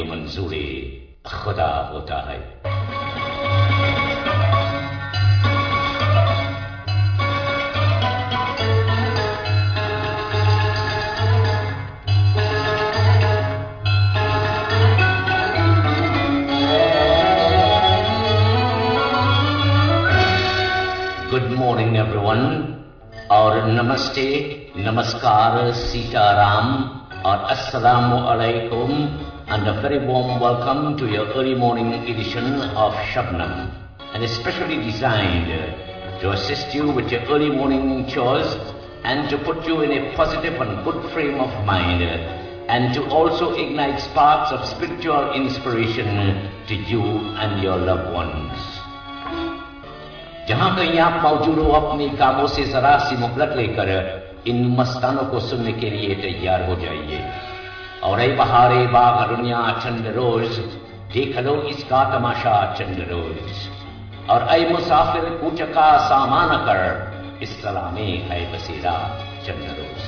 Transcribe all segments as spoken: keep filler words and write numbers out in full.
मंजूरी खुदा होता है। Good morning everyone और नमस्ते, नमस्कार, सीताराम और अस्सलामु अलैकुम and a very warm welcome to your early morning edition of Shabnam, and especially designed to assist you with your early morning chores and to put you in a positive and good frame of mind and to also ignite sparks of spiritual inspiration to you and your loved ones. जहां कहीं आप मौजूद हो अपने कामों से जरा सी मुहलत लेकर इन मस्तानों को सुनने के लिए तैयार हो जाइए। और ऐ बहारे बाग दुनिया चंद रोज देख लो इसका तमाशा चंद रोज। और ऐ मुसाफिर कूच का सामान कर इस सलामे है बसेरा चंद रोज।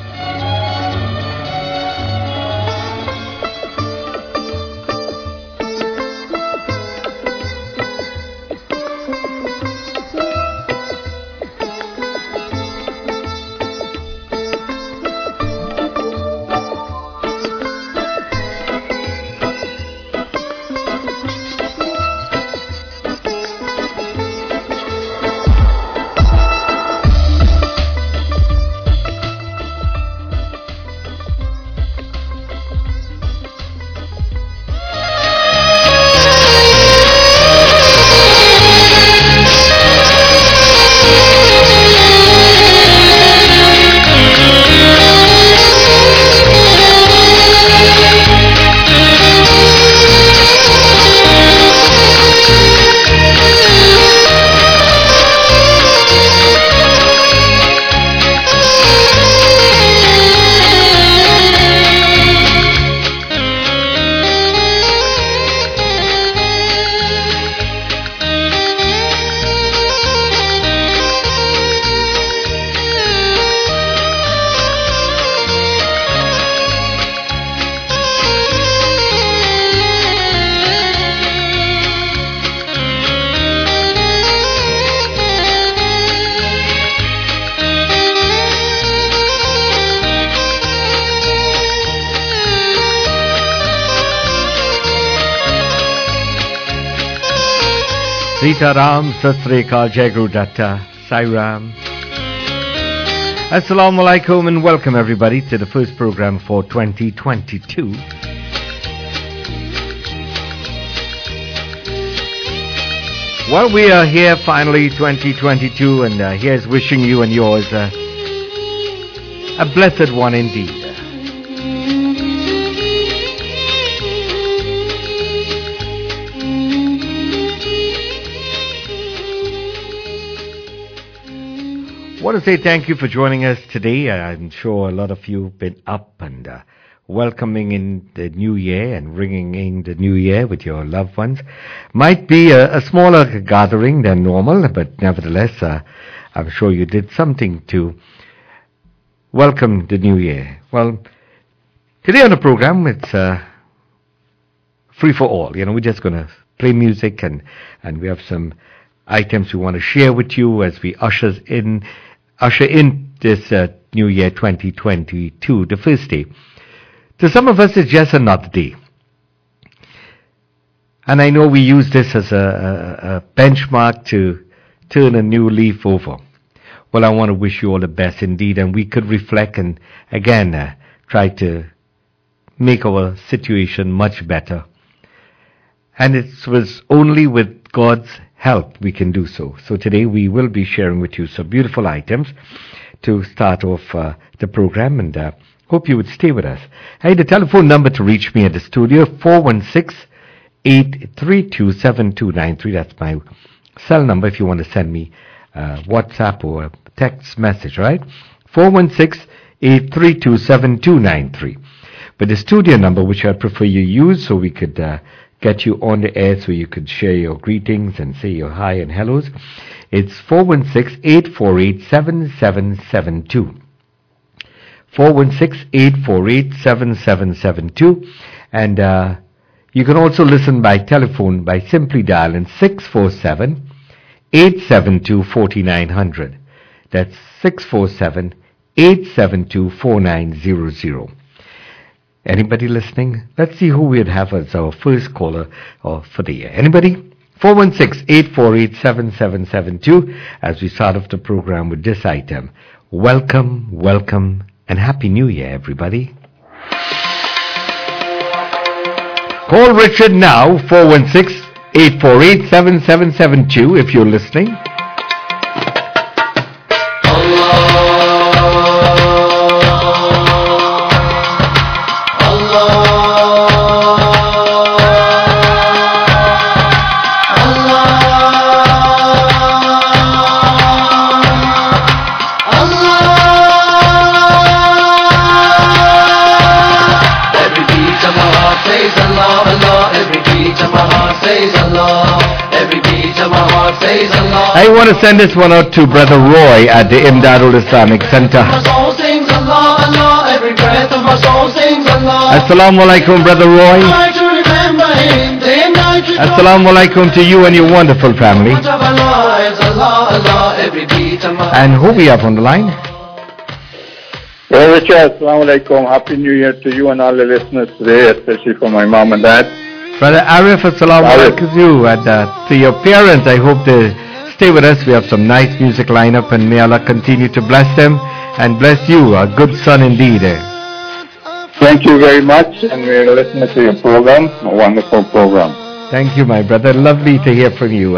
Sitaram, Satsrika, Jai Guru Datta, Sairam. Assalamu alaikum and welcome everybody to the first program for twenty twenty-two. Well, we are here finally, twenty twenty-two, and uh, here's wishing you and yours uh, a blessed one indeed. I want to say thank you for joining us today. I'm sure a lot of you have been up and uh, welcoming in the new year and ringing in the new year with your loved ones. Might be a, a smaller gathering than normal, but nevertheless, uh, I'm sure you did something to welcome the new year. Well, today on the program, it's uh, free for all. You know, we're just going to play music and, and we have some items we want to share with you as we ushers in usher in this uh, new year twenty twenty-two, the first day. To some of us, it's just another day. And I know we use this as a, a, a benchmark to turn a new leaf over. Well, I want to wish you all the best indeed, and we could reflect and again uh, try to make our situation much better. And it was only with God's help we can do so. So today we will be sharing with you some beautiful items to start off uh, the program, and uh, hope you would stay with us. Hey, the telephone number to reach me at the studio, four one six, eight three two, seven two nine three. That's my cell number if you want to send me uh, WhatsApp or a text message, right? four one six, eight three two, seven two nine three. But the studio number, which I prefer you use so we could uh, get you on the air so you could share your greetings and say your hi and hellos. It's four one six, eight four eight, seven seven seven two. four one six, eight four eight, seven seven seven two. And uh, You can also listen by telephone by simply dialing six four seven, eight seven two, four nine zero zero. That's six four seven, eight seven two, four nine zero zero. Anybody listening? Let's see who we'd have as our first caller uh, for the year. Anybody? four one six, eight four eight, seven seven seven two as we start off the program with this item. Welcome, welcome, and Happy New Year, everybody. Call Richard now, four one six, eight four eight, seven seven seven two if you're listening. I want to send this one out to Brother Roy at the Imdadul Islamic Center. Assalamu alaikum, Brother Roy. Assalamu alaikum to you and your wonderful family. And who we have on the line? Well, Richard, assalamu alaikum. Happy New Year to you and all the listeners today, especially for my mom and dad. Brother Arif, assalamu alaikum to you and uh, to your parents. I hope they stay with us. We have some nice music lineup, and may Allah continue to bless them and bless you, a good son indeed. Eh? Thank you very much, and we're listening to your program, a wonderful program. Thank you, my brother. Lovely to hear from you.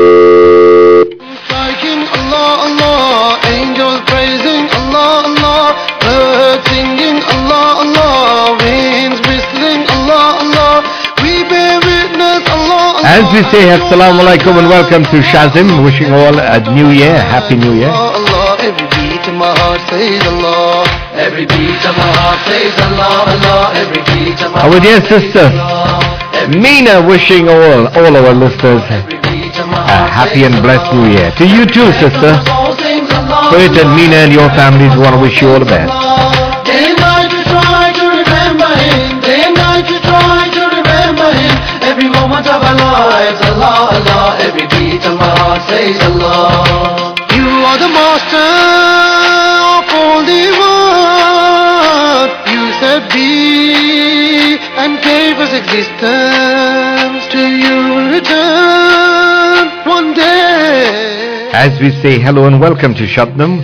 As we say, assalamu alaikum and welcome to Shazim, wishing all a new year, happy new year. Every beat of my heart says Allah. Every beat of my heart says Allah, Allah. Every beat of my heart. Our dear sister Mina, wishing all all our listeners a happy and blessed new year. To you too, sister. Poet and Mina and your families want to wish you all the best. Day and night we try to remember Him. Day and night we try to remember Him. Every moment of our lives, Allah, Allah. Every beat of my heart says Allah. You are the master of all the world. You said be and gave us existence. To you will return one day. As we say hello and welcome to Shabnam.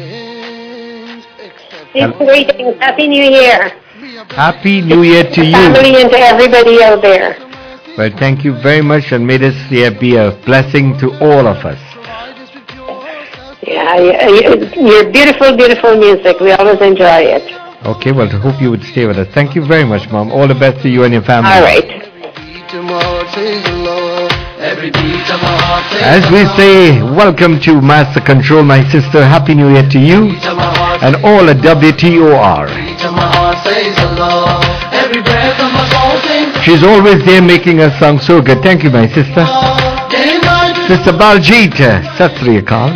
It's greetings. Happy New Year. Happy New Year to you. Family and to everybody out there. Well, thank you very much, and may this year be a blessing to all of us. Yeah, your beautiful, beautiful music. We always enjoy it. Okay, well, I hope you would stay with us. Thank you very much, Mom. All the best to you and your family. All right. As we say, welcome to Master Control, my sister. Happy New Year to you and all at W T O R. She's always there making us sound so good. Thank you, my sister. Sister Baljit, Sat Sri Akal.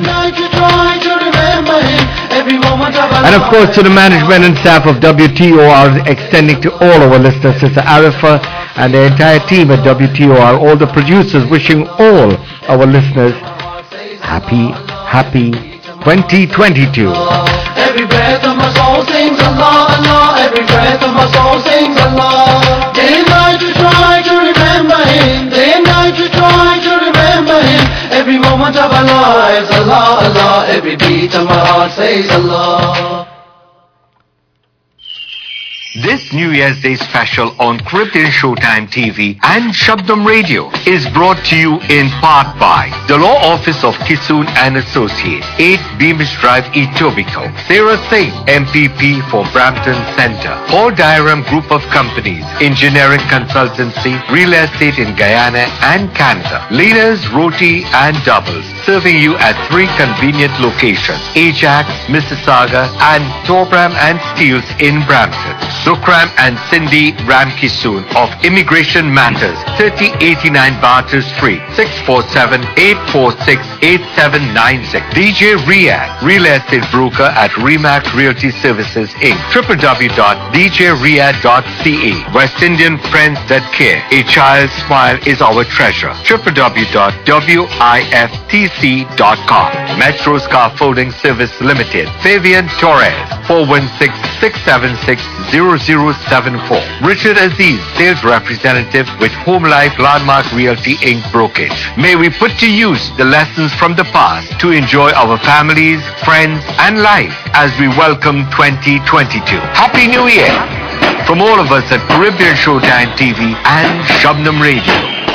And of course to the management and staff of W T O R, extending to all our listeners, Sister Arifa and the entire team at W T O R, all the producers, wishing all our listeners happy, happy twenty twenty-two. Every breath of my soul sings Allah, Allah. Every breath of my soul sings Allah. Day and night we try to remember Him. Day and night we try to remember Him. Every moment of our lives, Allah, Allah. Every beat of my heart says Allah. This New Year's Day special on Caribbean Showtime T V and Shabdam Radio is brought to you in part by the Law Office of Kissoon and Associates, eight Beamish Drive, Etobicoke. Sarah Singh, M P P for Brampton Centre. Paul Diram Group of Companies, Engineering Consultancy, Real Estate in Guyana and Canada. Leaders, Roti and Doubles, serving you at three convenient locations, Ajax, Mississauga and Torbram and Steeles in Brampton. Sukram and Cindy Ramkisoon of Immigration Matters, thirty eighty-nine Barter Street, six four seven, eight four six, eight seven nine six. D J Riyadh, Real Estate Broker at Remax Realty Services Incorporated. w w w dot d j riyadh dot c a. West Indian Friends that care. A child's smile is our treasure. w w w dot wiftc dot com. Metro Scaffolding Service Limited. Fabian Torres, four one six, six seven six, zero zero seven four. Richard Aziz, Sales Representative with Home Life Landmark Realty Incorporated. Brokerage. May we put to use the lessons from the past to enjoy our families, friends, and life as we welcome twenty twenty-two. Happy New Year! From all of us at Caribbean Showtime T V and Shabnam Radio.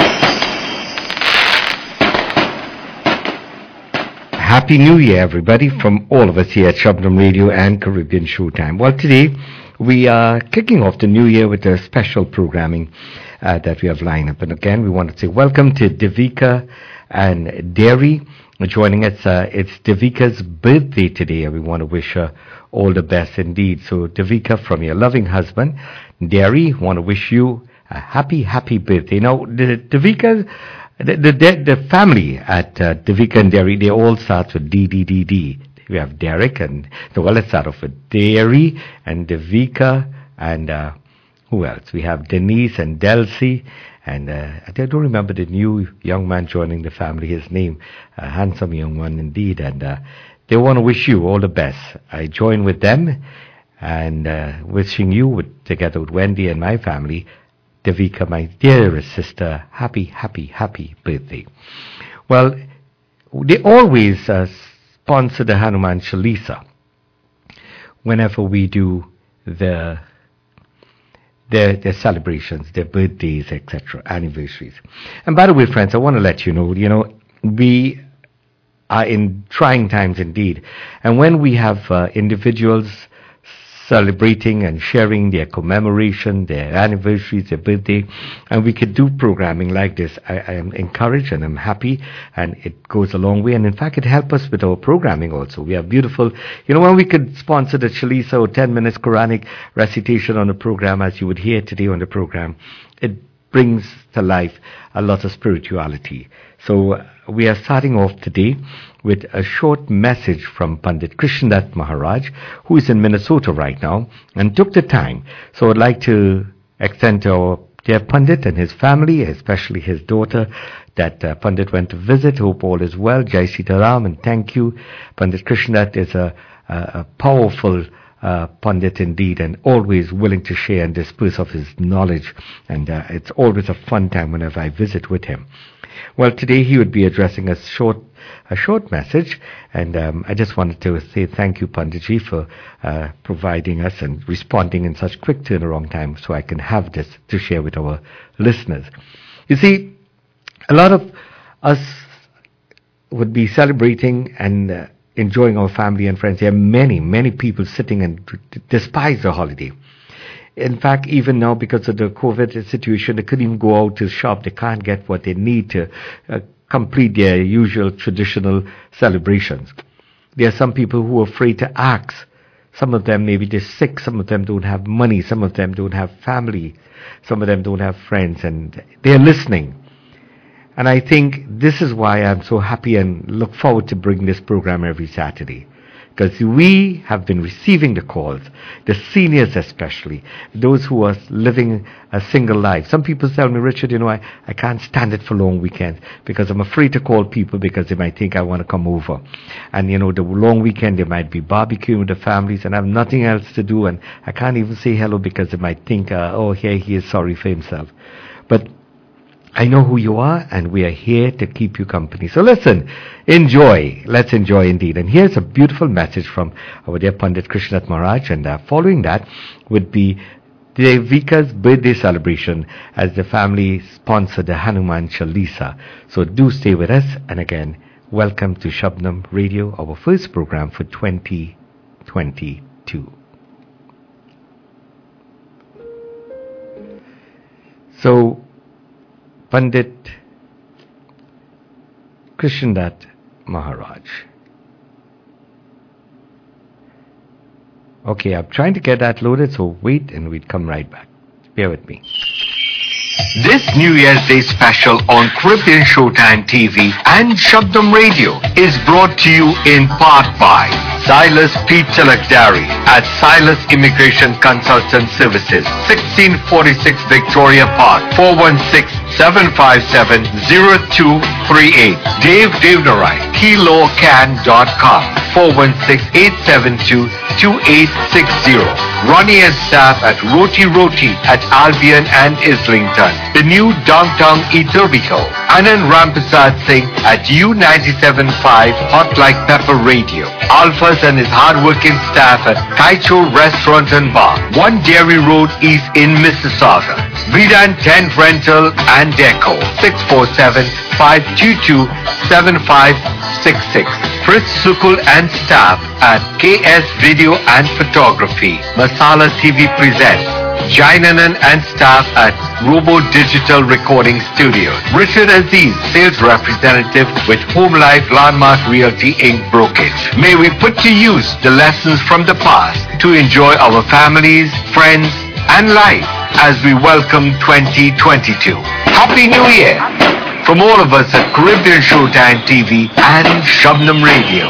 Happy New Year, everybody, from all of us here at Shabnam Radio and Caribbean Showtime. Well, today we are kicking off the new year with a special programming uh, that we have lined up. And again, we want to say welcome to Devika and Derry joining us. Uh, it's Devika's birthday today, and we want to wish her all the best indeed. So, Devika, from your loving husband, Derry, want to wish you a happy, happy birthday. Now, the Devika, the, the, the family at uh, Devika and Derry, they all start with D, D, D, D. We have Derek and, so well, let's start off with Derry and Devika and uh, who else? We have Denise and Delcy. And uh, I don't remember the new young man joining the family, his name, a handsome young one indeed. And uh, they want to wish you all the best. I join with them and uh, wishing you, with, together with Wendy and my family, Devika, my dearest sister, happy, happy, happy birthday. Well, they always uh, sponsor the Hanuman Chalisa whenever we do the Their, their celebrations, their birthdays, et cetera, anniversaries. And by the way, friends, I want to let you know, you know, we are in trying times indeed. And when we have uh, individuals celebrating and sharing their commemoration, their anniversaries, their birthday, and we could do programming like this, I, I am encouraged and I'm happy, and it goes a long way. And in fact, it helps us with our programming also. We have beautiful, you know, when we could sponsor the Chalisa or ten minutes Quranic recitation on the program, as you would hear today on the program, it brings to life a lot of spirituality. So uh, we are starting off today with a short message from Pandit Krishnadat Maharaj, who is in Minnesota right now, and took the time. So I'd like to extend to our dear Pandit and his family, especially his daughter, that uh, Pandit went to visit. Hope all is well. Jai Sitaram, and thank you. Pandit Krishnadat is a, a, a powerful uh, Pandit indeed, and always willing to share and disperse of his knowledge. And uh, it's always a fun time whenever I visit with him. Well, today he would be addressing a short a short message, and um, I just wanted to say thank you, Panditji, for uh, providing us and responding in such quick turnaround time so I can have this to share with our listeners. You see, a lot of us would be celebrating and uh, enjoying our family and friends. There are many, many people sitting and d- despise the holiday. In fact, even now, because of the COVID situation, they couldn't even go out to shop. They can't get what they need to uh, complete their usual traditional celebrations. There are some people who are afraid to ask. Some of them maybe they're sick. Some of them don't have money. Some of them don't have family. Some of them don't have friends, and they're listening. And I think this is why I'm so happy and look forward to bringing this program every Saturday. Because we have been receiving the calls, the seniors especially, those who are living a single life. Some people tell me, Richard, you know, I, I can't stand it for long weekends because I'm afraid to call people because they might think I want to come over. And, you know, the long weekend, they might be barbecuing with the families and I have nothing else to do. And I can't even say hello because they might think, uh, oh, here he is sorry for himself. But I know who you are, and we are here to keep you company. So listen, enjoy. Let's enjoy indeed. And here's a beautiful message from our dear Pandit Krishnadat Maharaj. And uh, following that would be Devika's birthday celebration as the family sponsored the Hanuman Chalisa. So do stay with us. And again, welcome to Shabnam Radio, our first program for twenty twenty-two. So, Pandit Krishnadat Maharaj. Okay, I'm trying to get that loaded, so wait and we'll come right back. Bear with me. This New Year's Day special on Caribbean Showtime T V and Shabdam Radio is brought to you in part by Silas P. Tilakdari at Silas Immigration Consultant Services, sixteen forty-six Victoria Park, four one six, seven five seven, zero two three eight. Dave Devnarai, kilo can dot com, four one six, eight seven two, two eight six zero. Ronnie and staff at Roti Roti at Albion and Islington. The new Downtown Etobicoke. Anand Ramprasad Singh at U ninety-seven point five Hot Like Pepper Radio. Alphas and his hard-working staff at Kaicho Restaurant and Bar, One Dairy Road East in Mississauga. Vidan Tent Rental and Deco, six four seven, five two two, seven five six six. Chris Sukul and staff at K S Video and Photography. Masala T V presents Jainanan and staff at Robo Digital Recording Studios. Richard Aziz, sales representative with Home Life Landmark Realty Incorporated. Brokerage. May we put to use the lessons from the past to enjoy our families, friends, and life as we welcome twenty twenty-two. Happy New Year from all of us at Caribbean Showtime T V and Shabnam Radio.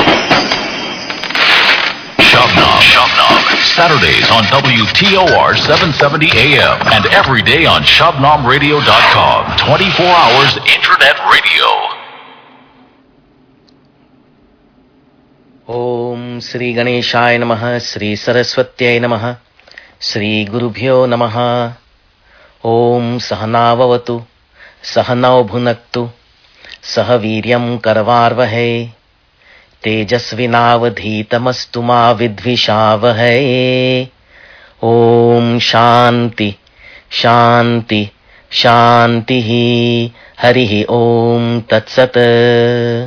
Shabnam, Shabnam, Saturdays on W T O R seven seventy A M and every day on Shabnam Radio dot com. twenty-four hours internet radio. Om Sri Ganeshaya Namaha, Sri Saraswatyai Namaha, Sri Gurubhyo Namaha. Om Sahanavavatu, Sahanau Bhunaktu, Sahaviryam Karvarvahe, Tejasvinavadhitamastu ma vidvishavahe. Om Shanti, Shanti, Shantihi, Harihi Om Tatsat.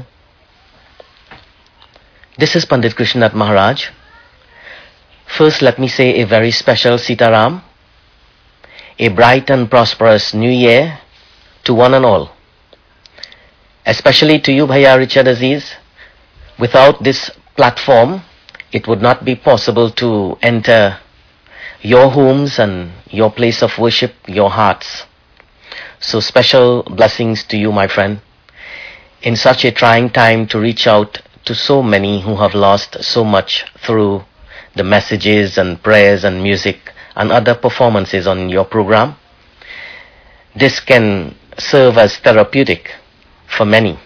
This is Pandit Krishnath Maharaj. First, let me say a very special Sitaram, a bright and prosperous New Year to one and all. Especially to you, Bhaiya Richard Aziz. Without this platform, it would not be possible to enter your homes and your place of worship, your hearts. So special blessings to you, my friend, in such a trying time to reach out to so many who have lost so much through the messages and prayers and music and other performances on your program. This can serve as therapeutic for many.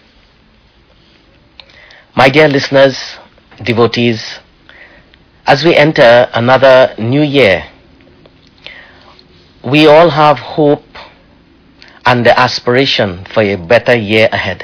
My dear listeners, devotees, as we enter another new year, we all have hope and the aspiration for a better year ahead.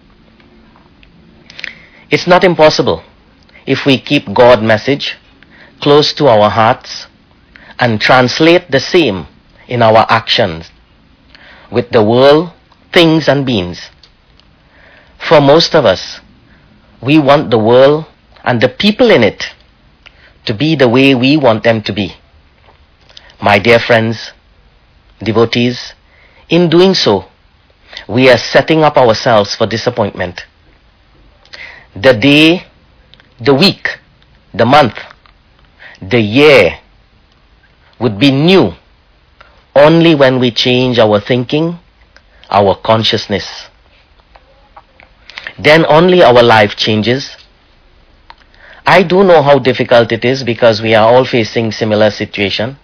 It's not impossible if we keep God's message close to our hearts and translate the same in our actions with the world, things and beings. For most of us, we want the world and the people in it to be the way we want them to be. My dear friends, devotees, in doing so, we are setting up ourselves for disappointment. The day, the week, the month, the year would be new only when we change our thinking, our consciousness. Then only our life changes. I do know how difficult it is because we are all facing similar situation.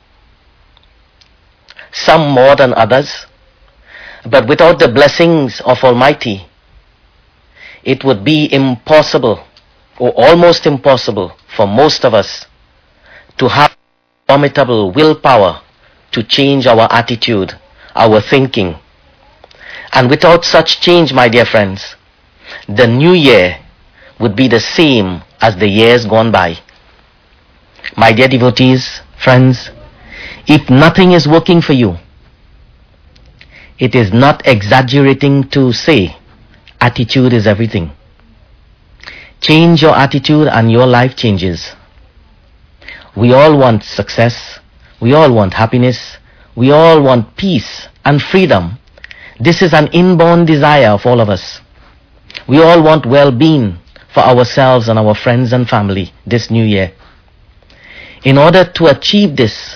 Some more than others. But without the blessings of Almighty, it would be impossible or almost impossible for most of us to have formidable willpower to change our attitude, our thinking. And without such change, my dear friends, the new year would be the same as the years gone by. My dear devotees, friends, if nothing is working for you, it is not exaggerating to say attitude is everything. Change your attitude and your life changes. We all want success. We all want happiness. We all want peace and freedom. This is an inborn desire of all of us. We all want well-being for ourselves and our friends and family this new year. In order to achieve this,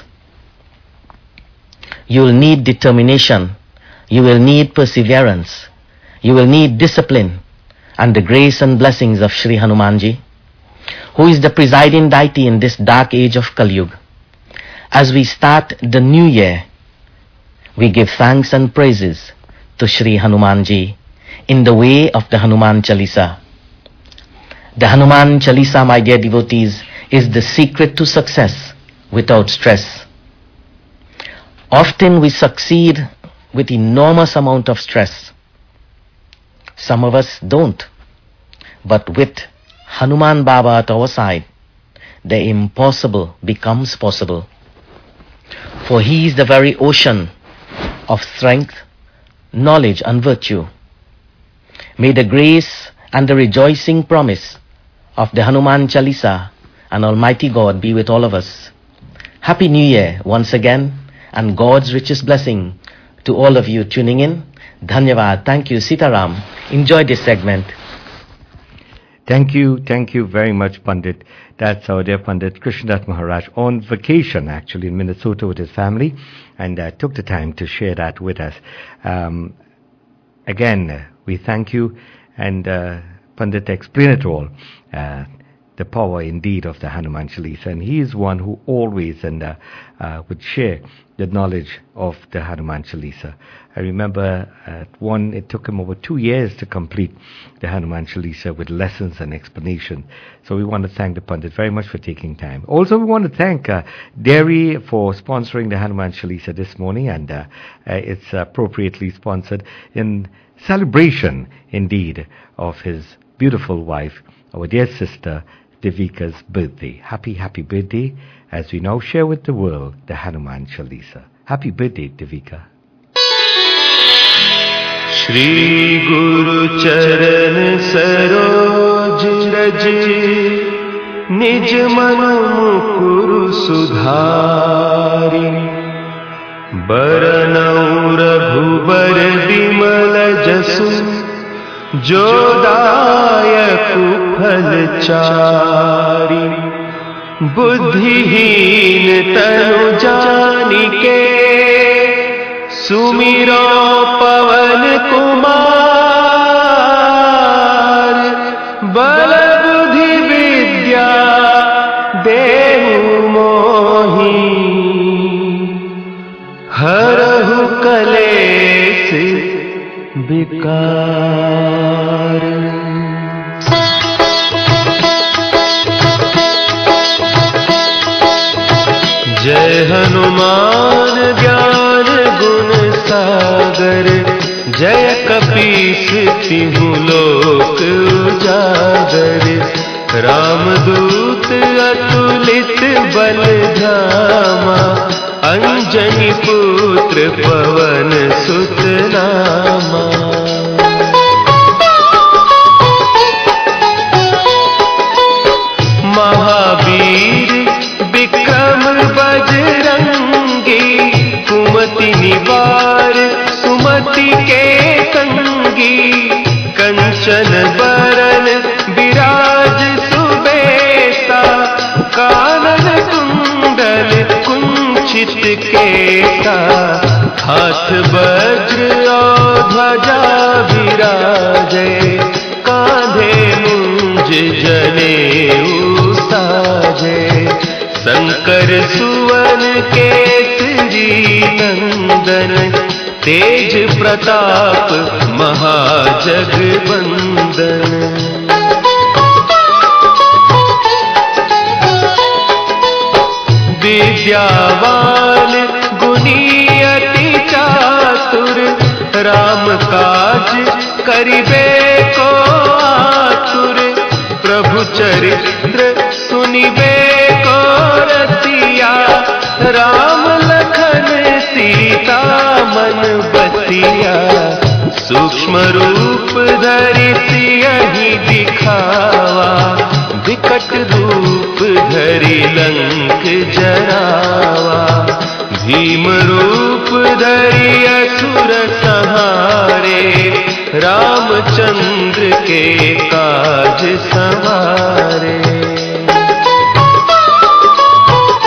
you will need determination, you will need perseverance, you will need discipline, and the grace and blessings of Shri Hanumanji, who is the presiding deity in this dark age of Kali Yuga. As we start the new year, we give thanks and praises to Shri Hanumanji in the way of the Hanuman Chalisa. The Hanuman Chalisa, my dear devotees, is the secret to success without stress. Often we succeed with enormous amount of stress. Some of us don't. But with Hanuman Baba at our side, the impossible becomes possible. For he is the very ocean of strength, knowledge and virtue. May the grace and the rejoicing promise of the Hanuman Chalisa and Almighty God be with all of us. Happy New Year once again, and God's richest blessing to all of you tuning in. Dhanyavad. Thank you, Sitaram. Enjoy this segment. Thank you, thank you very much, Pandit. That's our dear Pandit Krishnadas Maharaj on vacation, actually, in Minnesota with his family, and uh, took the time to share that with us. Um, again, uh, we thank you, and uh, Pandit explained it all. Uh, the power indeed of the Hanuman Chalisa, and he is one who always and uh, uh, would share the knowledge of the Hanuman Chalisa. I remember at one, it took him over two years to complete the Hanuman Chalisa with lessons and explanation. So we want to thank the Pandit very much for taking time. Also, we want to thank uh, Dairy for sponsoring the Hanuman Chalisa this morning, and uh, uh, it's appropriately sponsored in celebration, indeed, of his beautiful wife, our dear sister, Devika's birthday. Happy, happy birthday, as we now share with the world the Hanuman Chalisa. Happy birthday, Devika. Shri Guru Charan Saroj Raj Nij Manu Mukuru Sudhari Baranau Raghubar Bimal Jasu Jodayaku Phal Chari Buddhihin Tanu Janike Sumiro Pavan Kumar Bala Buddhi Vidya Dehu Mohi Harahu Kalesh Vikar. Jai Hanuman Gyan Gun Sagar Jai Kapis Tihu Lok Ujagar Ramdut Atulit Baldhama Anjani Putra Pavan Sutnama. Mahabir Bikram Bajrangi Kumati Nivar Sumati Ke Sangi Kanchan Baran Biraj Subesa Kanan Kundal Kunchit Kesa Hath Vajra aur Dhwaja Viraje Kandhe Munj Janeu Saje Shankar Suvan Kesari Nandan Tej Pratap Mahajagbandan. Vidyavan Guniyati Chatur Ram Kaj Karibe Ko Atur Prabhu Charitra Sunibe Ko Rasiya Ram Lakhan Sita Man Basiya Sukshma Roop Dhari Siyahi Dikhawa Vikat Roop Dhari Lank Jarawa Bhim Roop Dhari Asur Sahare Ramchandra Ke Kaaj Samare.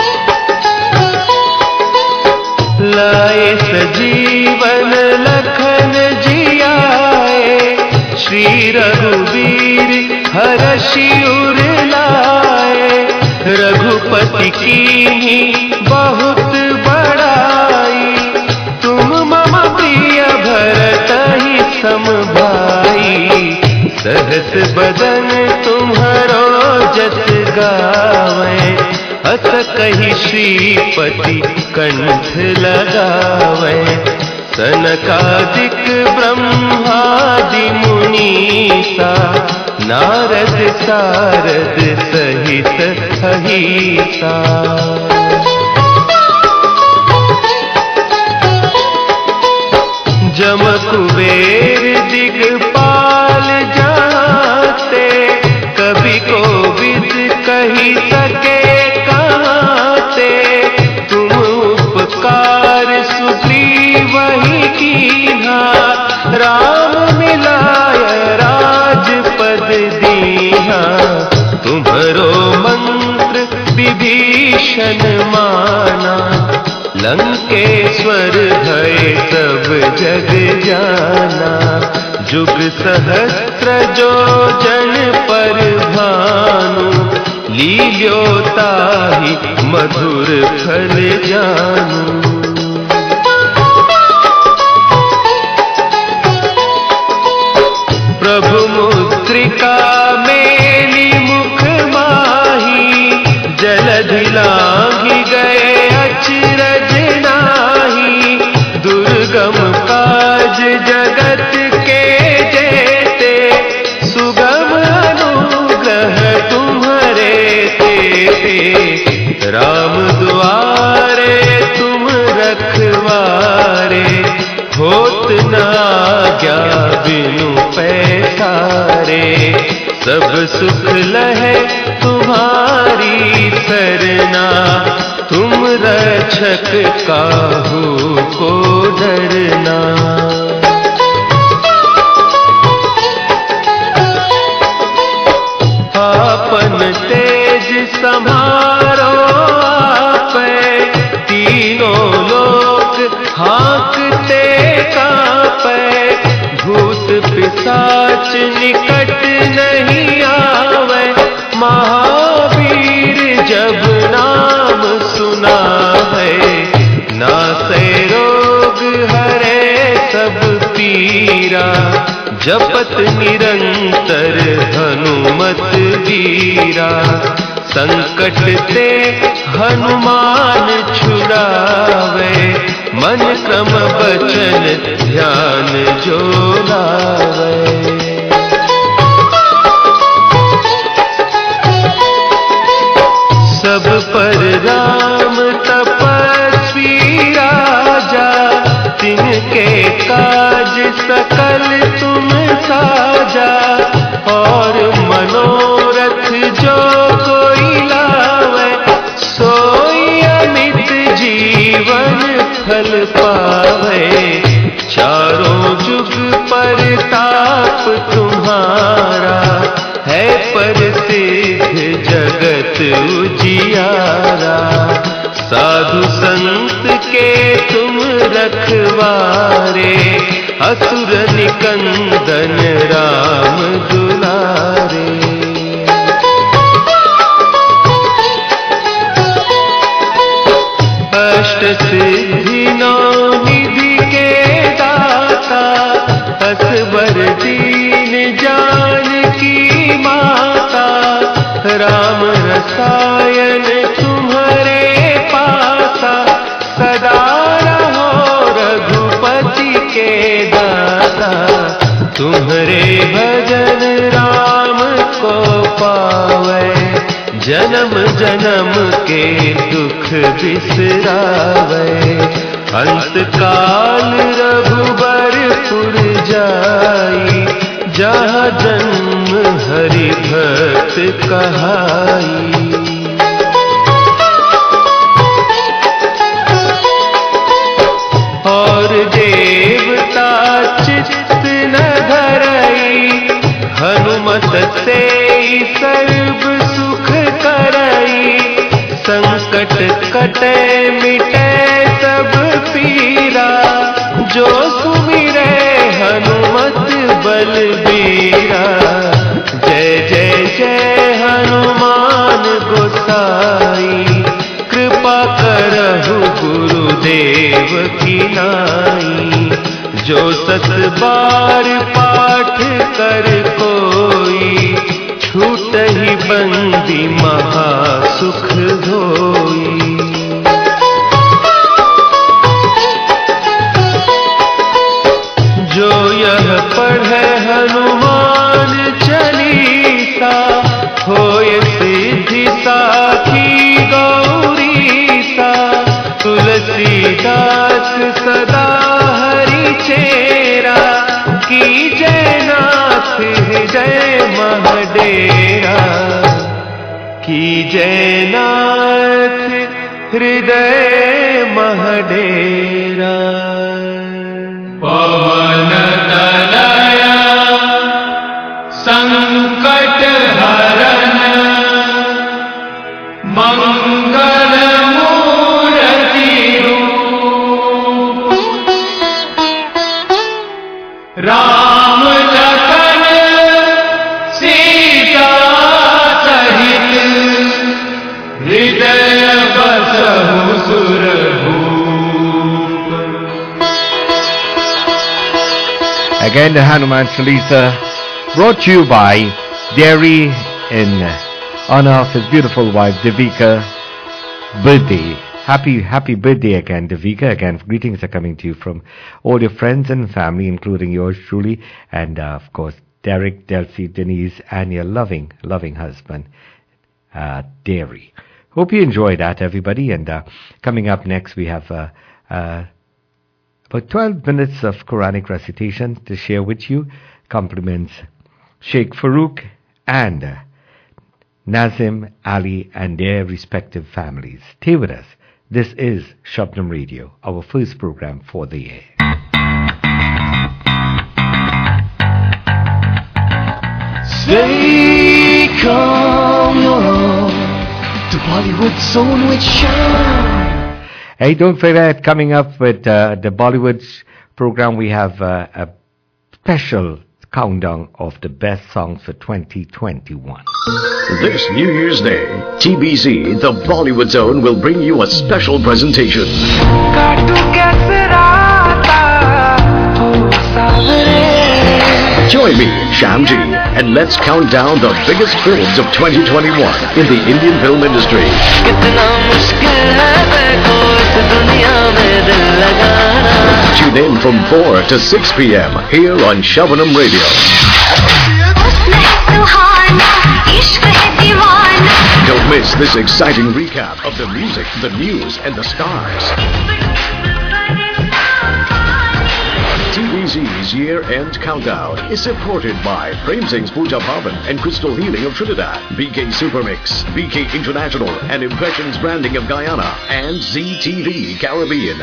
Shri रघुवीर हर्षि उर लाए, रघुपति कीन्ही बहुत बड़ाई, तुम मम प्रिय भरतहि सम भाई, सहस बदन तुम्हरो जस गावे, अस कहि श्रीपति कंठ लगावे, सनकादिक ब्रह्मादि मुनीसा, नारद सारद सहित अहिसा। जम कुबेर दिगपाल जाते, कवि कोविद कही सके कहते, तुम उपकार सुग्रीव वही कीन्हा, राम मिलाय राजपद दीन्हा, तुम्हरो मंत्र विभीषण माना, लंकेश्वर भय सब जग जाना, जुग सहस्त्र जो जन पर भानु, लील्यो ताहि मधुर फल जानू। प्रभु मुद्रिका मेली मुख माही, जलधि लांघि गए अचरज नाही, दुर्गम काज जगत के जेते, सुगम अनुग्रह तुम्हारे तेते, राम दुआरे तुम रखवारे, होत न आज्ञा बिनु पैसारे, सब सुख लहे तुम्हारी सरना, तुम रक्षक काहू को डरना। आपन तेज समारो आपै, तीनों लोक हाँकते कांपै, भूत पिशाच निकट नहीं आवे, महावीर जब नाम सुना है, नासै रोग हरे सब पीरा, जपत निरंतर हनुमत वीरा, संकट ते हनुमान छुड़ावे, मन क्रम बचन ध्यान जो लावे। सब पर राम तपस्वी राजा, तिनके काज सकल तुम साजा, और मनोरथ जो कोई लावे, सोई अमित जीवन फल पावे, चारों जुग परताप तुम्हारा, है प्रसिद्ध जगत उजियारा, साधु संत के तुम रखवारे, असुर निकंदन राम दुलारे। अष्ट सिद्धि नौ निधि के दाता, असबर दीन जानकी माता, राम रसायन तुम्हारे पासा, सदा रहो रघुपति के दाता, तुम्हारे भजन राम को पावे, जन्म जन्म के दुख बिसरावे, अंत काल रघुबरपुर जाई, जहाँ जन्म हरि भक्त कहाई। और देवता चित्त न धरई, हनुमत से सर्व सुख करई, संकट कटे मिटे सब पीरा, जो सुमिरे हनुमत बलबीरा, की नाई, जो सत बार पाठ कर कोई, छूट ही बंदी महा सुख होई। जो यह पढ़े हनुमान चालीसा, होय सिद्धि साखी गौरी सा। तुलसीदास सदा हरि चेरा, की जयनाथ हृदय महडेरा, की जयनाथ हृदय महडेरा। पवन तनया संकट हरन, मंगल मूर्ति रूप। राम लखन सीता सहित, हृदय बसहु सुरभूप। Again, the Hanuman Chalisa brought to you by Dairy in honor of his beautiful wife Devika birthday. Happy, happy birthday again, Devika. Again, greetings are coming to you from all your friends and family, including yours truly, and uh, of course, Derek, Delphi, Denise, and your loving, loving husband, uh, Dairy. Hope you enjoy that, everybody. And uh, coming up next, we have uh, uh, about twelve minutes of Quranic recitation to share with you. Compliments Sheikh Farouk and uh, Nazim, Ali, and their respective families. Stay with us. This is Shabnam Radio, our first program for the year. Stay calm, you're to Bollywood Zone with Sean. Hey, don't forget, coming up with uh, the Bollywood program, we have uh, a special countdown of the best songs for twenty twenty-one. This New Year's Day, T B Z, the Bollywood Zone, will bring you a special presentation. Join me, Shyamji, and let's count down the biggest films of twenty twenty-one in the Indian film industry. Tune in from four to six p.m. here on Shabnam Radio. Don't miss this exciting recap of the music, the news, and the stars. T B Z's year-end countdown is supported by Prem Singh's Puja Bhavan and Crystal Healing of Trinidad, B K Supermix, B K International, and Impressions Branding of Guyana, and Z T V Caribbean.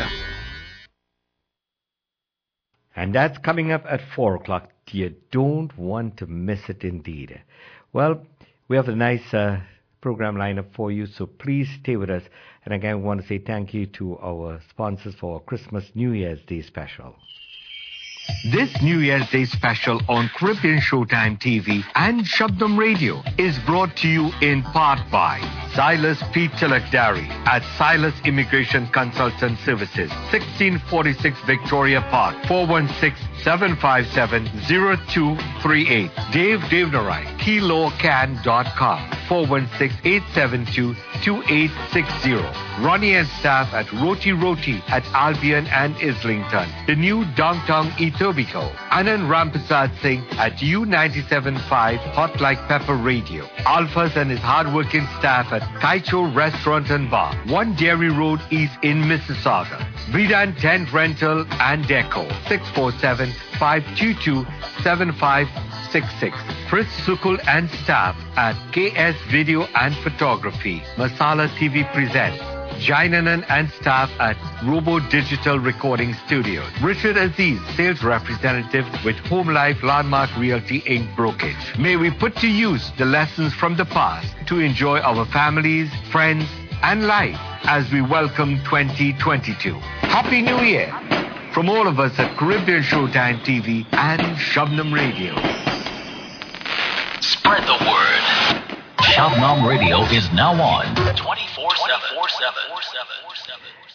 And that's coming up at four o'clock. You don't want to miss it indeed. Well, we have a nice uh, program lineup for you, so please stay with us. And again, we want to say thank you to our sponsors for our Christmas New Year's Day special. This New Year's Day special on Caribbean Showtime T V and Shabnam Radio is brought to you in part by Silas P. Chalakdari at Silas Immigration Consultant Services, sixteen forty-six Victoria Park, four one six, seven five seven, zero two three eight. Dave Devnarai, kilo can dot com, four one six, eight seven two, two eight six zero. Ronnie and staff at Roti Roti at Albion and Islington. The new Downtown Etobicoke. Anand Ramprasad Singh at U ninety-seven point five Hot Like Pepper Radio. Alphas and his hardworking staff at Kaicho Restaurant and Bar, One Dairy Road East in Mississauga. Bridan Tent Rental and Deco, six four seven, five two two, seven five six six. Chris Sukul and staff at K S Video and Photography. Masala T V presents Jainanan and staff at Robo Digital Recording Studios. Richard Aziz, sales representative with Home Life Landmark Realty Incorporated. Brokerage. May we put to use the lessons from the past to enjoy our families, friends, and life as we welcome twenty twenty-two. Happy New Year from all of us at Caribbean Showtime T V and Shabnam Radio. Spread the word. Shabnam Radio is now on twenty-four seven.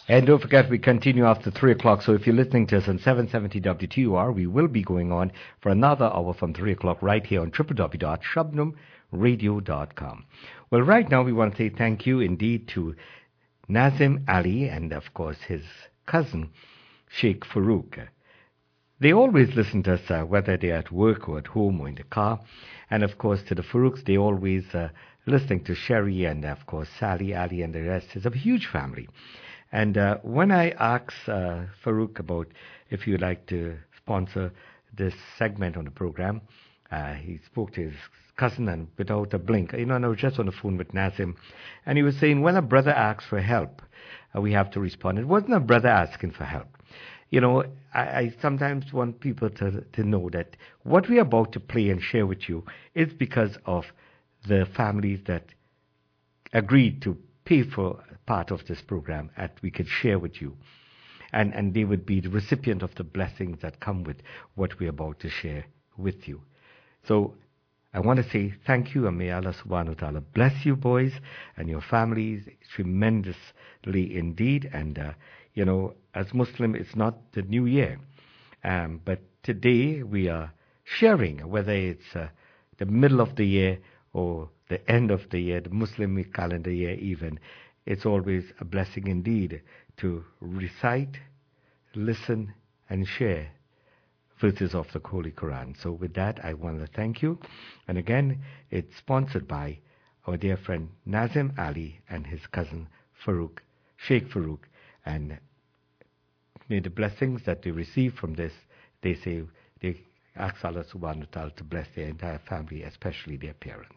And don't forget, we continue after three o'clock. So if you're listening to us on seven seventy W T O R, we will be going on for another hour from three o'clock right here on w w w dot shabnam radio dot com. Well, right now we want to say thank you indeed to Nazim Ali and, of course, his cousin, Sheikh Farouk. They always listen to us, uh, whether they're at work or at home or in the car. And, of course, to the Farouks, they always uh, listening to Sherry and, of course, Sally, Ali, and the rest. It's a huge family. And uh, when I asked uh, Farouk about if you'd like to sponsor this segment on the program, uh, he spoke to his cousin and without a blink, you know, and I was just on the phone with Nazim, and he was saying, when a brother asks for help, uh, we have to respond. It wasn't a brother asking for help. You know, I, I sometimes want people to, to know that what we're about to play and share with you is because of the families that agreed to pay for part of this program that we could share with you. And, and they would be the recipient of the blessings that come with what we're about to share with you. So I want to say thank you, and may Allah subhanahu wa ta'ala bless you boys and your families tremendously indeed. And, uh, you know, as Muslim, it's not the new year. Um, but today we are sharing, whether it's uh, the middle of the year or the end of the year, the Muslim calendar year even, it's always a blessing indeed to recite, listen, and share verses of the Holy Quran. So with that, I want to thank you. And again, it's sponsored by our dear friend Nazim Ali and his cousin Farouk, Sheikh Farouk. And may the blessings that they receive from this, they say, they ask Allah subhanahu wa ta'ala to bless their entire family, especially their parents.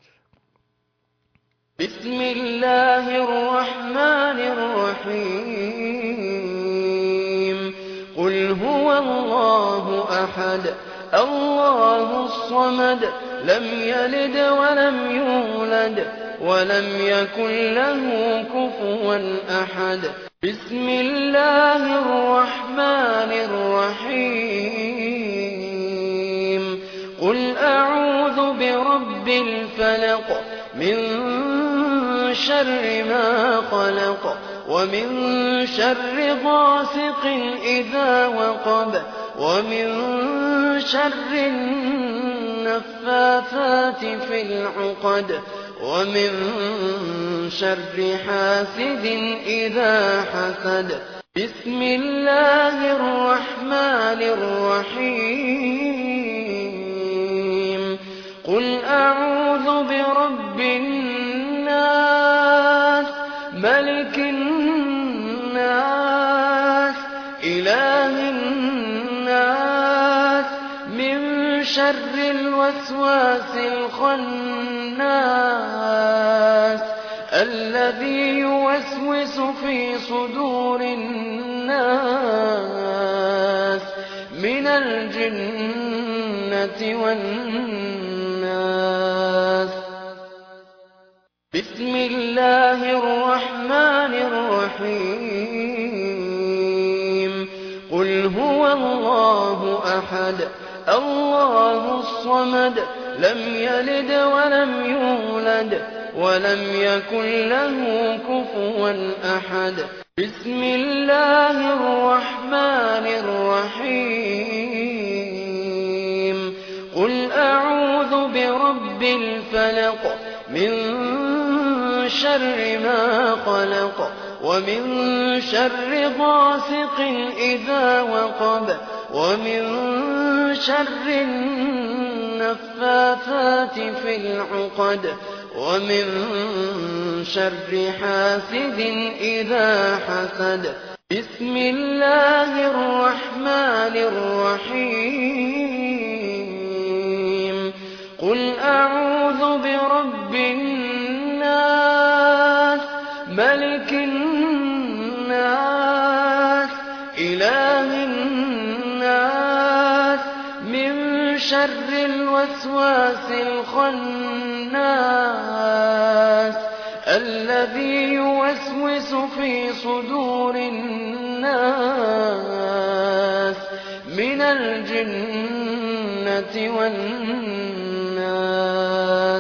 بسم الله الرحمن الرحيم قل هو الله أحد الله الصمد لم يلد ولم يولد ولم يكن له كفوا أحد بسم الله الرحمن الرحيم قل أعوذ برب الفلق من شر ما خلق ومن شر غاسق إذا وقب ومن شر النفاثات في العقد ومن شر حاسد إذا حسد بسم الله الرحمن الرحيم قل أعوذ برب الناس ملك الناس إله الناس من شر الوسواس الخناس الذي يوسوس في صدور الناس من الجنة والناس بسم الله الرحمن الرحيم قل هو الله أحد الله الصمد لم يلد ولم يولد ولم يكن له كفوا أحد بسم الله الرحمن الرحيم قل أعوذ برب الفلق من شر ما خلق ومن شر غاسق إذا وقب ومن شر النفاثات في العقد ومن شر حاسد إذا حسد بسم الله الرحمن الرحيم قل أعوذ برب الناس ملك الناس إله الناس من شر الوسواس الخناس الذي يوسوس في صدور الناس من الجنة والناس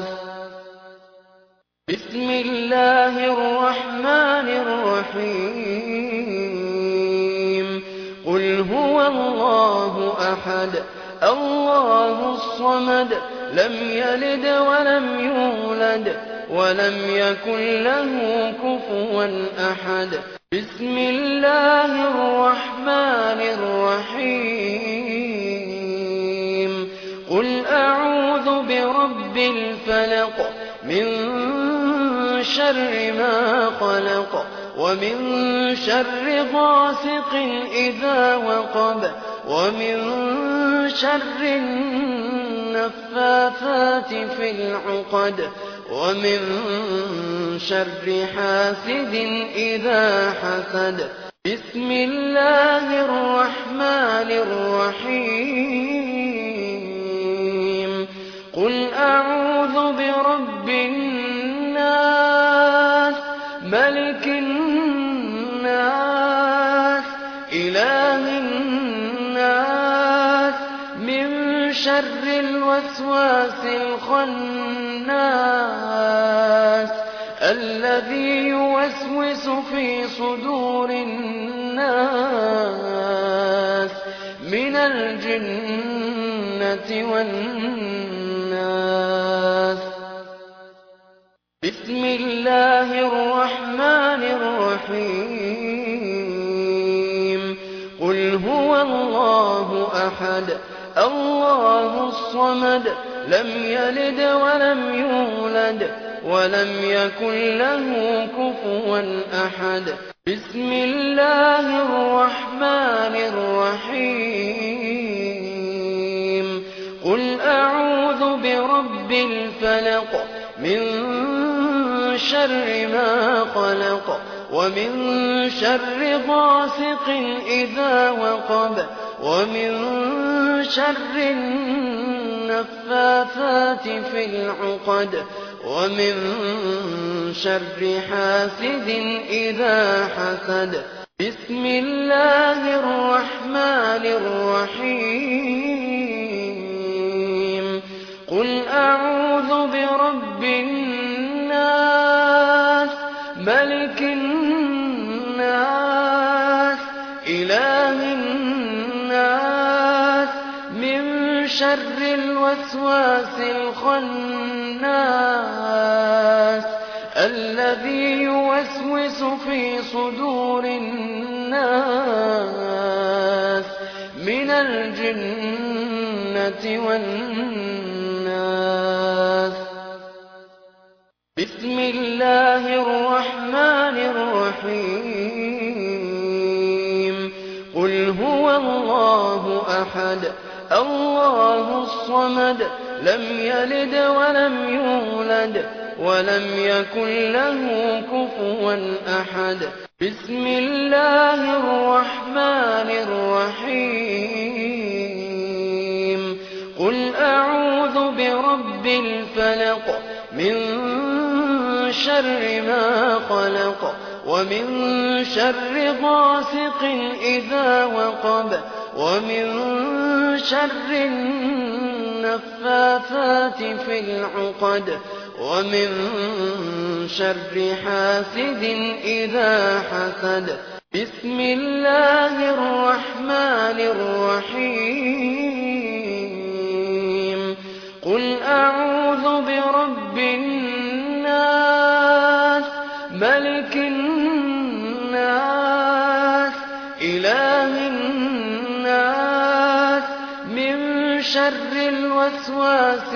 بسم الله الرحمن الرحيم أحد الله الصمد لم يلد ولم يولد ولم يكن له كفوا أحد بسم الله الرحمن الرحيم قل أعوذ برب الفلق من شر ما خلق ومن شر غاسق إذا وقب ومن شر النفاثات في العقد ومن شر حاسد إذا حسد بسم الله الرحمن الرحيم قل أعوذ برب الناس ملك الناس إله الناس من شر الوسواس الخناس الذي يوسوس في صدور الناس من الجنة والناس بسم الله الرحمن الرحيم قل هو الله أحد الله الصمد لم يلد ولم يولد ولم يكن له كفوا أحد بسم الله الرحمن الرحيم قل أعوذ برب الفلق من شر ما خلق ومن شر غاسق إذا وقب ومن شر النفاثات في العقد ومن شر حاسد إذا حسد بسم الله الرحمن الرحيم قل أعوذ برب الناس ملك الناس إله الناس من شر الوسواس الخناس الذي يوسوس في صدور الناس من الجنة والناس بسم الله الرحمن الرحيم قل هو الله أحد الله الصمد لم يلد ولم يولد ولم يكن له كفوا أحد بسم الله الرحمن الرحيم قل أعوذ برب الفلق من شر ما خلق ومن شر غاسق إذا وقب ومن شر النفاثات في العقد ومن شر حاسد إذا حسد بسم الله الرحمن الرحيم قل أعوذ برب الناس ملك الناس إله الناس من شر الوسواس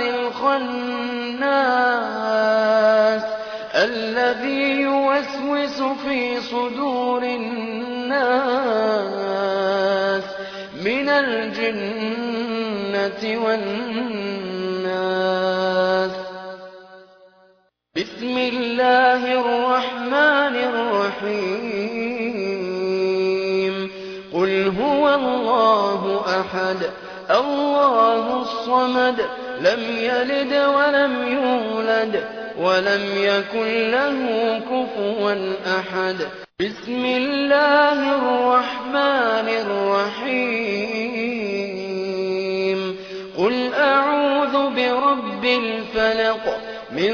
الخناس الذي يوسوس في صدور الناس من الجنة والناس بسم الله الرحمن الرحيم قل هو الله أحد الله الصمد لم يلد ولم يولد ولم يكن له كفوا أحد بسم الله الرحمن الرحيم قل أعوذ برب الفلق من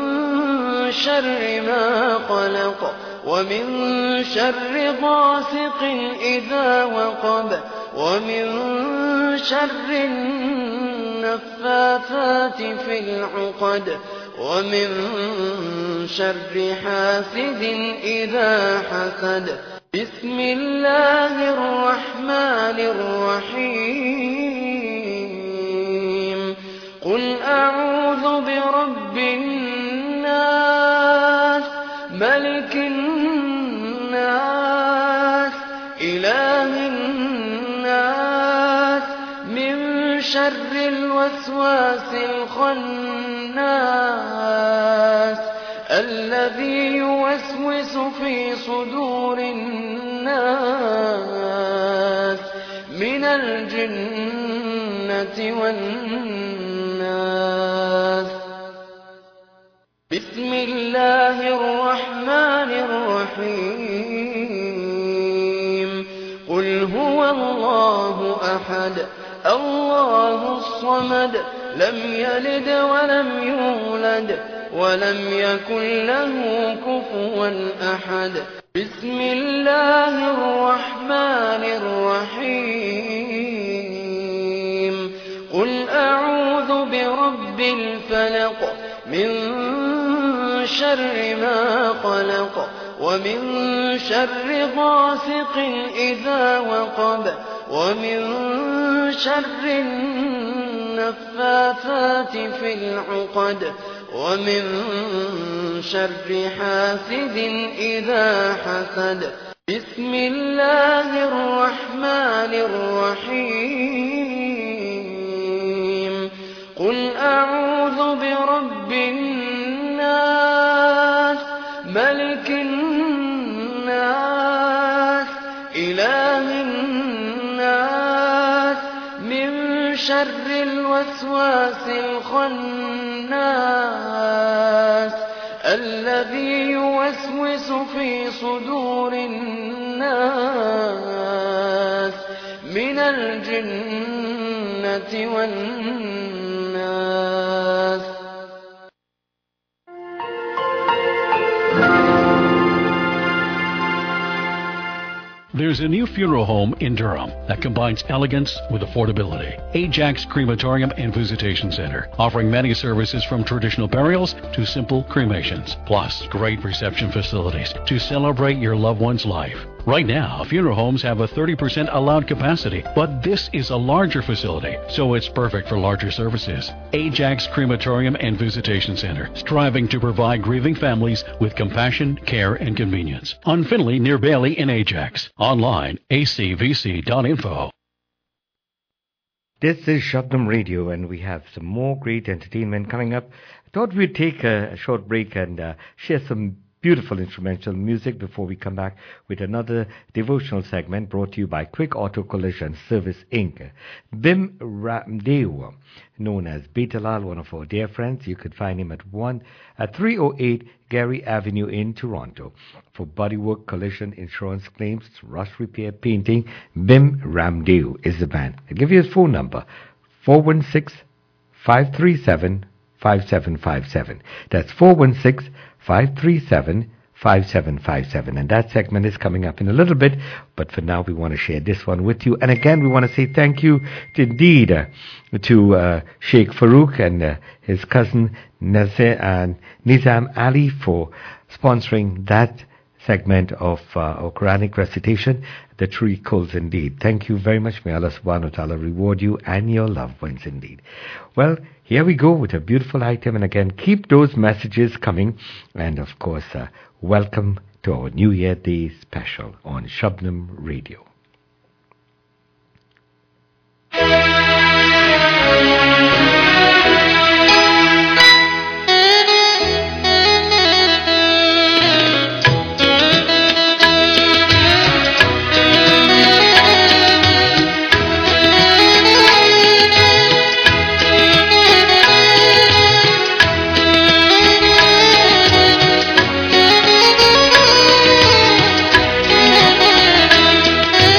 شر ما خلق ومن شر غاسق إذا وقب ومن شر النفاثات في العقد ومن شر حاسد إذا حسد بسم الله الرحمن الرحيم قل أعوذ برب الناس ملك الناس إله الناس من شر الوسواس الخناس الذي يوسوس في صدور الناس من الجنة والناس بسم الله الرحمن الرحيم قل هو الله أحد الله الصمد لم يلد ولم يولد ولم يكن له كفوا أحد بسم الله الرحمن الرحيم قل أعوذ برب الفلق من شر ما خلق ومن شر غاسق إذا وقب ومن شر النفاثات في العقد ومن شر حاسد إذا حسد بسم الله الرحمن الرحيم قل أعوذ برب الناس ملك الناس إله الناس من شر الوسواس الخناس الذي يوسوس في صدور الناس من الجنة والناس There's a new funeral home in Durham that combines elegance with affordability. Ajax Crematorium and Visitation Center, offering many services from traditional burials to simple cremations, plus great reception facilities to celebrate your loved one's life. Right now, funeral homes have a thirty percent allowed capacity, but this is a larger facility, so it's perfect for larger services. Ajax Crematorium and Visitation Center, striving to provide grieving families with compassion, care, and convenience. On Finley, near Bailey in Ajax. Online, a c v c dot info. This is Shabdam Radio, and we have some more great entertainment coming up. I thought we'd take a, a short break and uh, share some beautiful instrumental music before we come back with another devotional segment brought to you by Quick Auto Collision Service Incorporated. Bim Ramdeo, known as Betalal, one of our dear friends. You could find him at one at three oh eight Gary Avenue in Toronto. For bodywork, collision, insurance claims, rust repair, painting, Bim Ramdeo is the man. I'll give you his phone number, four one six, five three seven, five seven five seven. That's four one six, five three seven, five seven five seven. And that segment is coming up in a little bit, but for now we want to share this one with you. And again, we want to say thank you to, indeed uh, to uh, Sheikh Farouk and uh, his cousin Nazir and Nizam Ali for sponsoring that segment of uh, our Quranic recitation, the Three Quls indeed. Thank you very much. May Allah subhanahu wa ta'ala reward you and your loved ones indeed. Well, here we go with a beautiful item, and again, keep those messages coming, and of course, uh, welcome to our New Year Day special on Shabnam Radio. Thank you.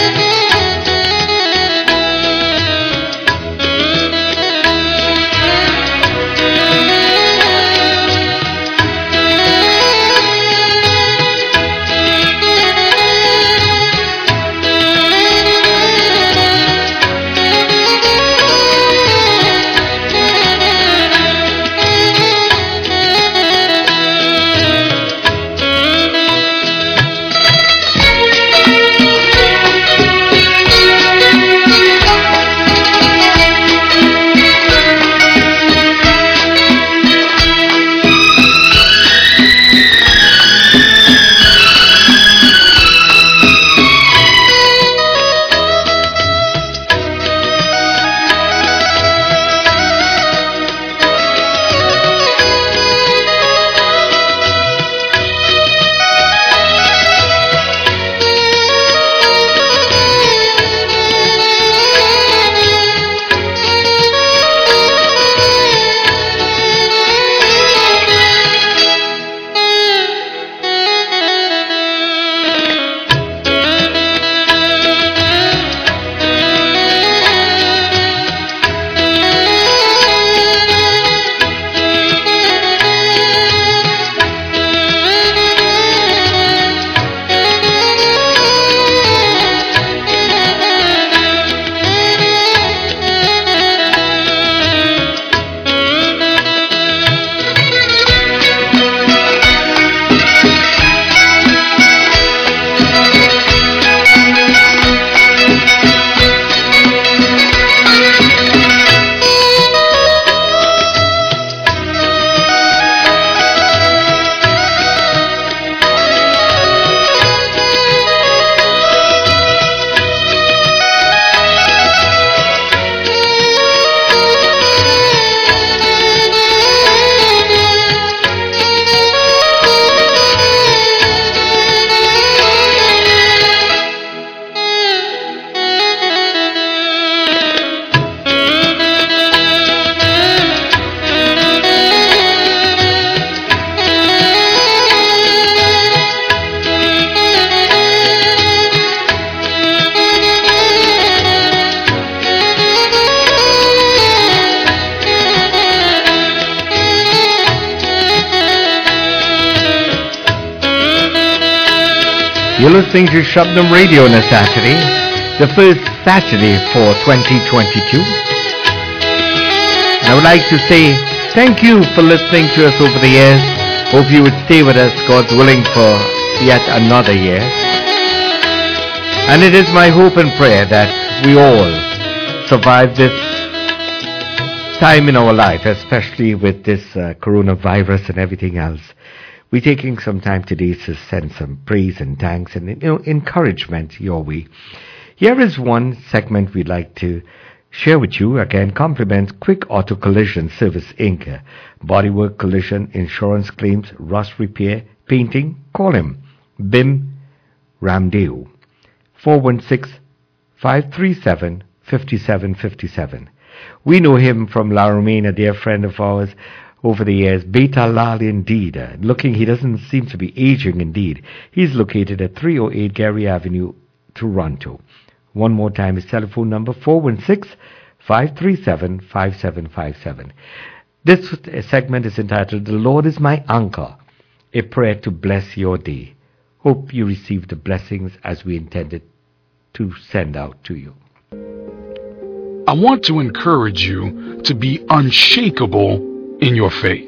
You're listening to Shabdam Radio on a Saturday, the first Saturday for twenty twenty-two. And I would like to say thank you for listening to us over the years. Hope you would stay with us, God's willing, for yet another year. And it is my hope and prayer that we all survive this time in our life, especially with this uh, coronavirus and everything else. We're taking some time today to send some praise and thanks and, you know, encouragement your way. Here is one segment we'd like to share with you. Again, compliments Quick Auto Collision Service Incorporated. Bodywork, collision, insurance claims, rust repair, painting. Call him. Bim Ramdeo. four one six, five three seven, five seven five seven. We know him from La Romaine, a dear friend of ours over the years. Beta Lal indeed. Uh, looking, he doesn't seem to be aging indeed. He's located at three oh eight Gary Avenue, Toronto. One more time, his telephone number, four one six, five three seven, five seven five seven. This segment is entitled, The Lord is My Anchor, a prayer to bless your day. Hope you receive the blessings as we intended to send out to you. I want to encourage you to be unshakable in your faith.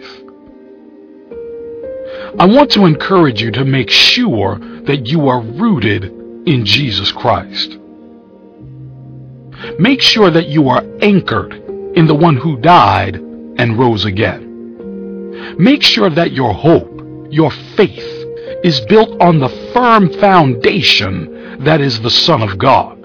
I want to encourage you to make sure that you are rooted in Jesus Christ. Make sure that you are anchored in the one who died and rose again. Make sure that your hope, your faith, is built on the firm foundation that is the Son of God.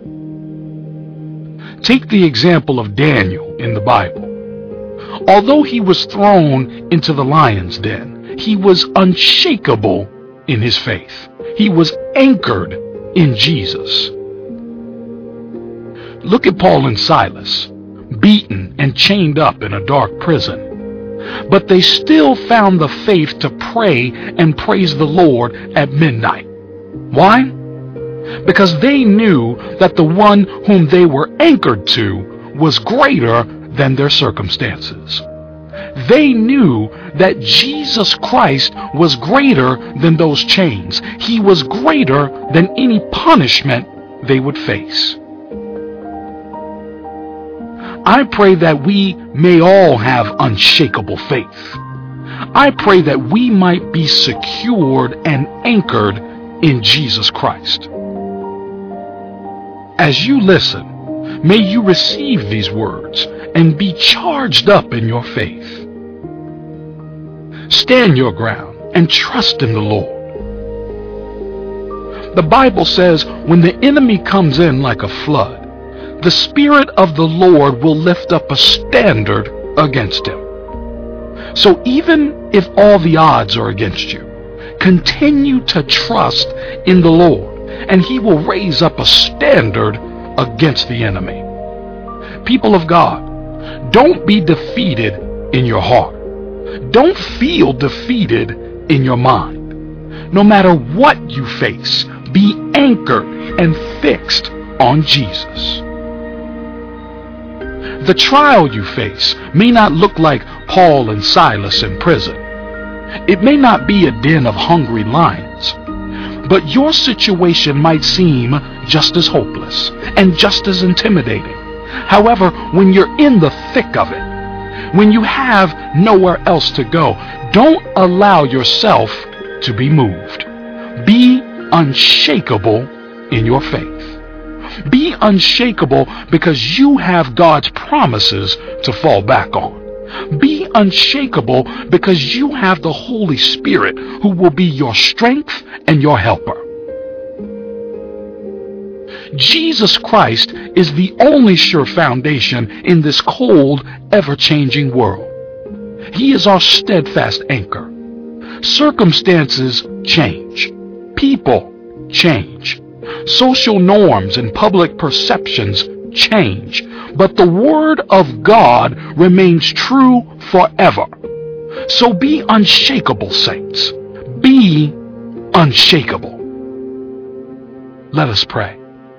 Take the example of Daniel in the Bible. Although he was thrown into the lion's den, he was unshakable in his faith. He was anchored in Jesus. Look at Paul and Silas, beaten and chained up in a dark prison. But they still found the faith to pray and praise the Lord at midnight. Why? Because they knew that the one whom they were anchored to was greater than their circumstances. They knew that Jesus Christ was greater than those chains. He was greater than any punishment they would face. I pray that we may all have unshakable faith. I pray that we might be secured and anchored in Jesus Christ. As you listen, may you receive these words and be charged up in your faith. Stand your ground and trust in the Lord. The Bible says, when the enemy comes in like a flood, the Spirit of the Lord will lift up a standard against him. So even if all the odds are against you, continue to trust in the Lord, and he will raise up a standard against the enemy. People of God, don't be defeated in your heart. Don't feel defeated in your mind. No matter what you face, be anchored and fixed on Jesus. The trial you face may not look like Paul and Silas in prison. It may not be a den of hungry lions, but your situation might seem just as hopeless and just as intimidating. However, when you're in the thick of it, when you have nowhere else to go, don't allow yourself to be moved. Be unshakable in your faith. Be unshakable because you have God's promises to fall back on. Be unshakable because you have the Holy Spirit who will be your strength and your helper. Jesus Christ is the only sure foundation in this cold, ever-changing world. He is our steadfast anchor. Circumstances change. People change. Social norms and public perceptions change. But the Word of God remains true forever. So be unshakable, saints. Be unshakable. Let us pray.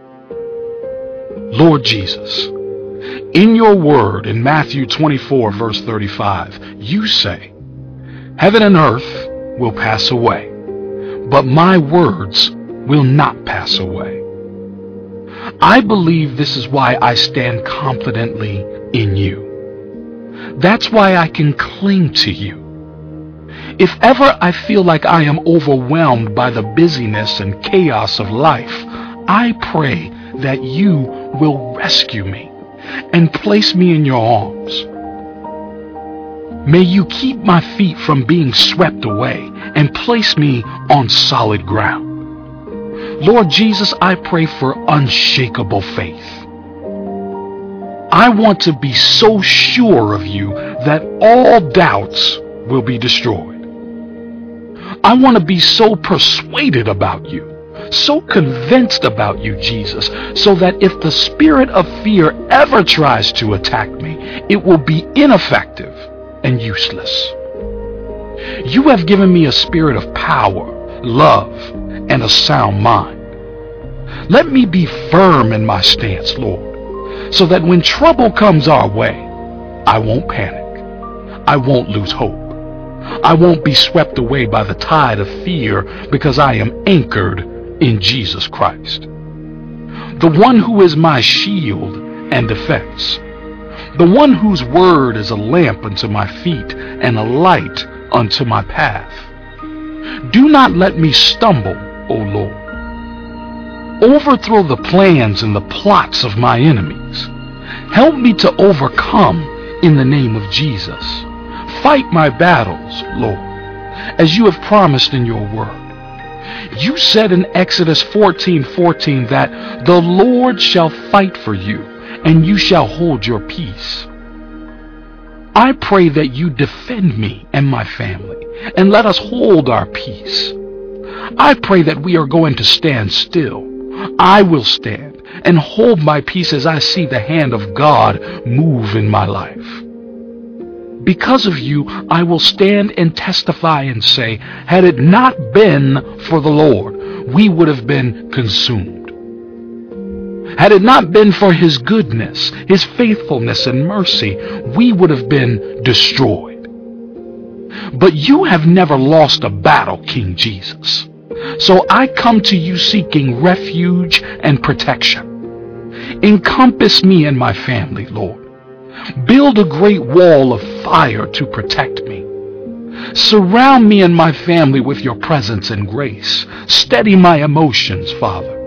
Lord Jesus, in your word in Matthew twenty-four, verse thirty-five, you say, heaven and earth will pass away, but my words will not pass away. I believe this is why I stand confidently in you. That's why I can cling to you. If ever I feel like I am overwhelmed by the busyness and chaos of life, I pray that you will rescue me and place me in your arms. May you keep my feet from being swept away and place me on solid ground. Lord Jesus, I pray for unshakable faith. I want to be so sure of you that all doubts will be destroyed. I want to be so persuaded about you, so convinced about you, Jesus, so that if the spirit of fear ever tries to attack me, it will be ineffective and useless. You have given me a spirit of power, love, and a sound mind. Let me be firm in my stance, Lord, so that when trouble comes our way, I won't panic. I won't lose hope. I won't be swept away by the tide of fear because I am anchored in Jesus Christ, the one who is my shield and defense, the one whose word is a lamp unto my feet and a light unto my path. Do not let me stumble, O Lord. Overthrow the plans and the plots of my enemies. Help me to overcome in the name of Jesus. Fight my battles, Lord, as you have promised in your word. You said in Exodus fourteen fourteen that the Lord shall fight for you, and you shall hold your peace. I pray that you defend me and my family, and let us hold our peace. I pray that we are going to stand still. I will stand and hold my peace as I see the hand of God move in my life. Because of you, I will stand and testify and say, had it not been for the Lord, we would have been consumed. Had it not been for his goodness, his faithfulness and mercy, we would have been destroyed. But you have never lost a battle, King Jesus. So I come to you seeking refuge and protection. Encompass me and my family, Lord. Build a great wall of fire to protect me. Surround me and my family with your presence and grace. Steady my emotions, Father.